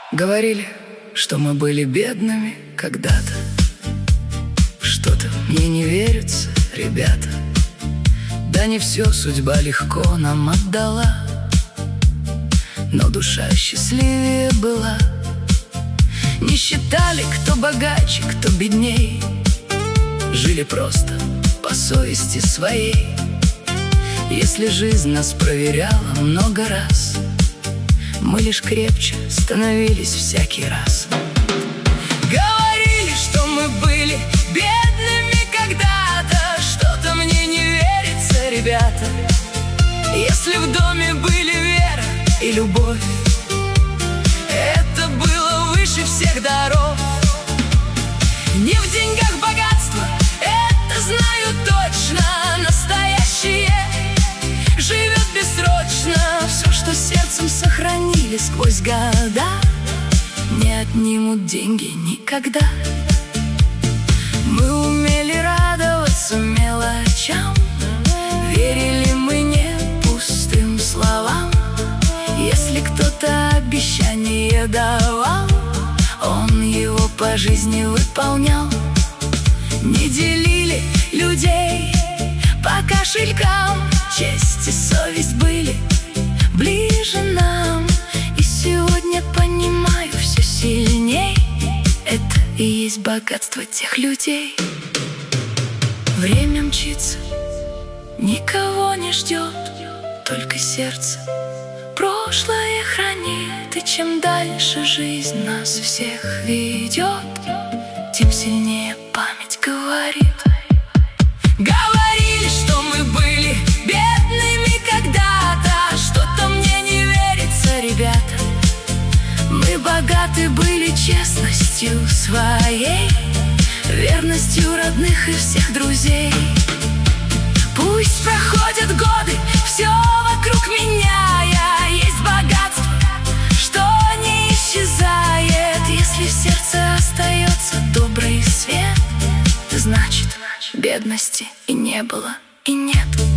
Говорили, что мы были бедными когда-то. Что-то мне не верится, ребята. Да не все судьба легко нам отдала, но душа счастливее была. Не считали, кто богаче, кто бедней. Жили просто по совести своей. Если жизнь нас проверяла много раз, мы лишь крепче становились всякий раз. Говорили, что мы были бедными когда-то. Что-то мне не верится, ребята. Если в доме были вера и любовь, это было выше всех даров. Не в деньгах богатство, это знаю точно. Настоящее живет бессрочно. Все, что сердцем сохранили сквозь года, не отнимут деньги никогда. Мы умели радоваться мелочам, верили мы не пустым словам. Если кто-то обещание давал, он его по жизни выполнял. Не делили людей по кошелькам, честь и совесть были ближе нам. И сегодня понимаю все сильней, это и есть богатство тех людей. Время мчится, никого не ждет, только сердце прошлое хранит. И чем дальше жизнь нас всех ведет, тем сильнее память говорит. Говорили, что мы были бедными когда-то. Что-то мне не верится, ребята. Мы богаты были честностью своей, верностью родных и всех друзей. Пусть проходят годы, все вокруг меняя, есть богатство, что не исчезает. Если в сердце остается добрый свет, значит, бедности и не было, и нет.